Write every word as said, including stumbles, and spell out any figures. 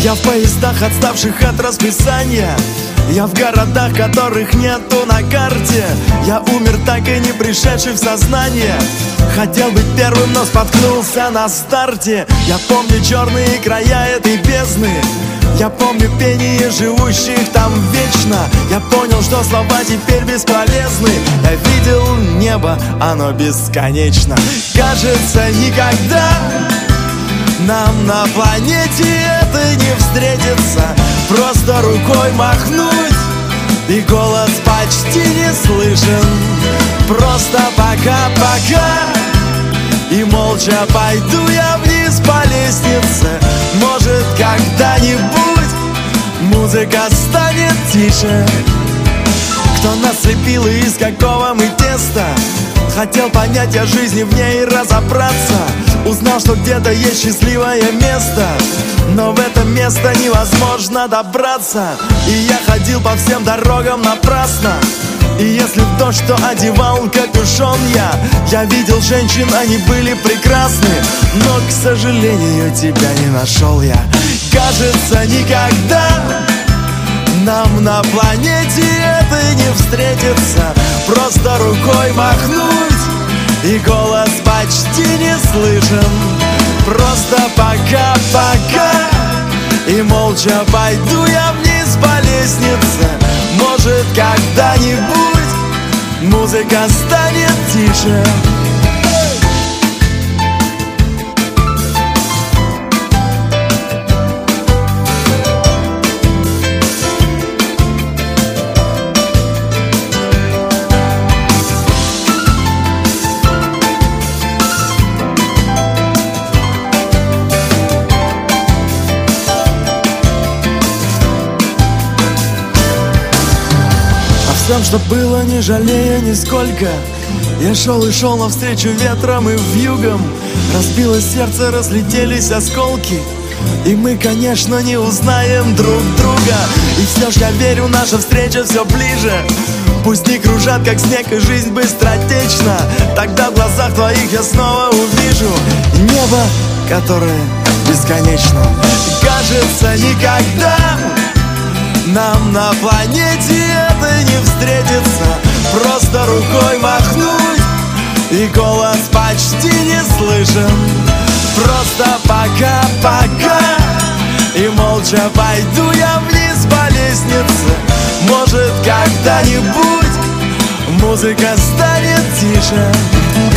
Я в поездах, отставших от расписания. Я в городах, которых нету на карте. Я умер, так и не пришедший в сознание. Хотел быть первым, но споткнулся на старте. Я помню черные края этой бездны. Я помню пение живущих там вечно. Я понял, что слова теперь бесполезны. Я видел небо, оно бесконечно. Кажется, никогда нам на планете это не встретится. Просто рукой махнуть, и голос почти не слышен. Просто пока-пока, и молча пойду я вниз по лестнице. Может, когда-нибудь музыка станет тише. Кто нас слепил и из какого мы теста? Хотел понять о жизни в ней и разобраться. Узнал, что где-то есть счастливое место, но в это место невозможно добраться. И я ходил по всем дорогам напрасно. И если в дождь, то одевал капюшон я. Я видел женщин, они были прекрасны, но, к сожалению, тебя не нашел я. Кажется, никогда нам на планете это не встретится. Просто рукой махнуть, и голос почти не слышен. Просто пока-пока, и молча пойду я вниз по лестнице. Может, когда-нибудь музыка станет тише. Всем, что было, не жалея нисколько. Я шел и шел навстречу ветром и вьюгам. Разбилось сердце, разлетелись осколки, и мы, конечно, не узнаем друг друга. И все ж я верю, наша встреча все ближе. Пусть не кружат, как снег, и жизнь быстротечна. Тогда в глазах твоих я снова увижу небо, которое бесконечно. Кажется, никогда нам на планете это не встретится. Просто рукой махнуть, и голос почти не слышен. Просто пока-пока, и молча пойду я вниз по лестнице. Может, когда-нибудь музыка станет тише.